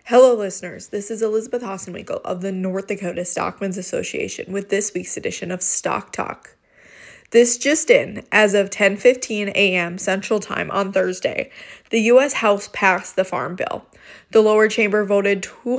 Hello, listeners. This is Elizabeth Hassenwinkel of the North Dakota Stockmen's Association with this week's edition of Stock Talk. This just in, as of 10:15 a.m. Central Time on Thursday, the U.S. House passed the Farm Bill. The lower chamber voted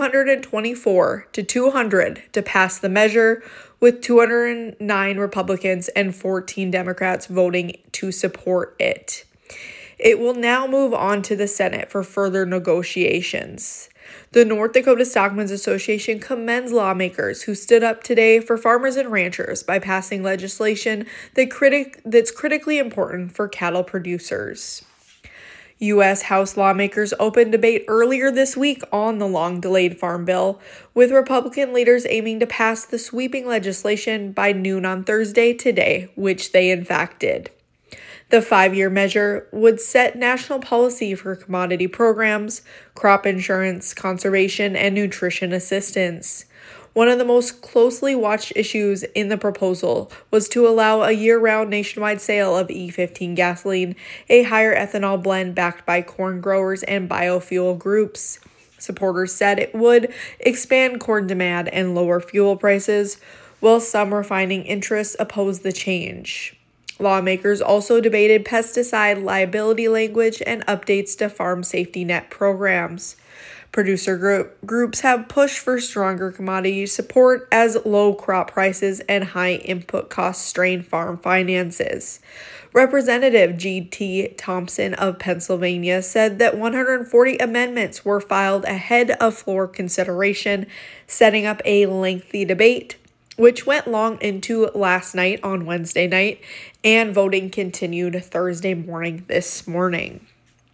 224 to 200 to pass the measure, with 209 Republicans and 14 Democrats voting to support it. It will now move on to the Senate for further negotiations. The North Dakota Stockmen's Association commends lawmakers who stood up today for farmers and ranchers by passing legislation that's critically important for cattle producers. U.S. House lawmakers opened debate earlier this week on the long-delayed Farm Bill, with Republican leaders aiming to pass the sweeping legislation by noon on Thursday today, which they in fact did. The 5-year measure would set national policy for commodity programs, crop insurance, conservation, and nutrition assistance. One of the most closely watched issues in the proposal was to allow a year-round nationwide sale of E15 gasoline, a higher ethanol blend backed by corn growers and biofuel groups. Supporters said it would expand corn demand and lower fuel prices, while some refining interests opposed the change. Lawmakers also debated pesticide liability language and updates to farm safety net programs. Producer groups have pushed for stronger commodity support as low crop prices and high input costs strain farm finances. Representative G.T. Thompson of Pennsylvania said that 140 amendments were filed ahead of floor consideration, setting up a lengthy debate, which went long into last night on Wednesday night, and voting continued Thursday morning this morning.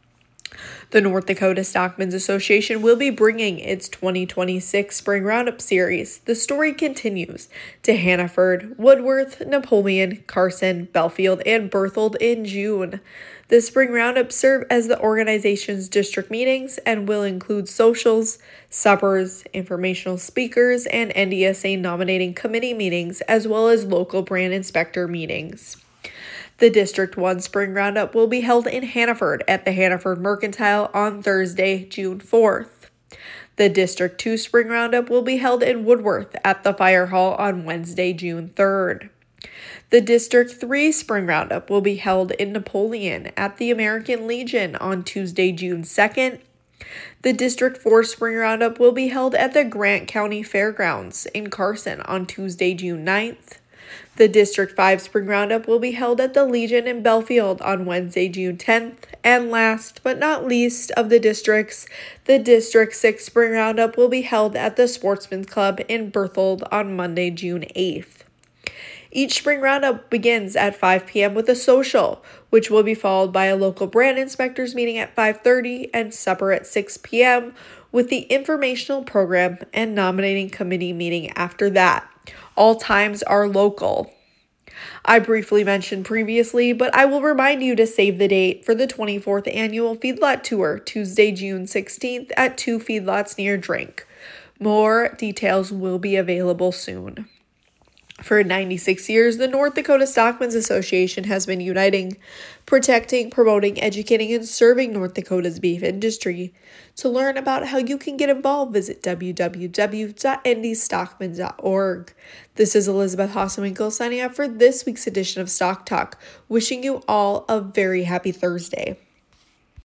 The North Dakota Stockmen's Association will be bringing its 2026 Spring Roundup series. The story continues to Hannaford, Woodworth, Napoleon, Carson, Belfield, and Berthold in June. The Spring Roundup serve as the organization's district meetings and will include socials, suppers, informational speakers, and NDSA nominating committee meetings, as well as local brand inspector meetings. The District 1 Spring Roundup will be held in Hannaford at the Hannaford Mercantile on Thursday, June 4th. The District 2 Spring Roundup will be held in Woodworth at the Fire Hall on Wednesday, June 3rd. The District 3 Spring Roundup will be held in Napoleon at the American Legion on Tuesday, June 2nd. The District 4 Spring Roundup will be held at the Grant County Fairgrounds in Carson on Tuesday, June 9th. The District 5 Spring Roundup will be held at the Legion in Belfield on Wednesday, June 10th. And last but not least of the districts, the District 6 Spring Roundup will be held at the Sportsman's Club in Berthold on Monday, June 8th. Each Spring Roundup begins at 5 p.m. with a social, which will be followed by a local brand inspectors meeting at 5:30 and supper at 6 p.m. with the informational program and nominating committee meeting after that. All times are local. I briefly mentioned previously, but I will remind you to save the date for the 24th Annual Feedlot Tour, Tuesday, June 16th at 2 feedlots near Drink. More details will be available soon. For 96 years, the North Dakota Stockmen's Association has been uniting, protecting, promoting, educating, and serving North Dakota's beef industry. To learn about how you can get involved, visit www.ndstockman.org. This is Elizabeth Hassenwinkel signing up for this week's edition of Stock Talk, wishing you all a very happy Thursday.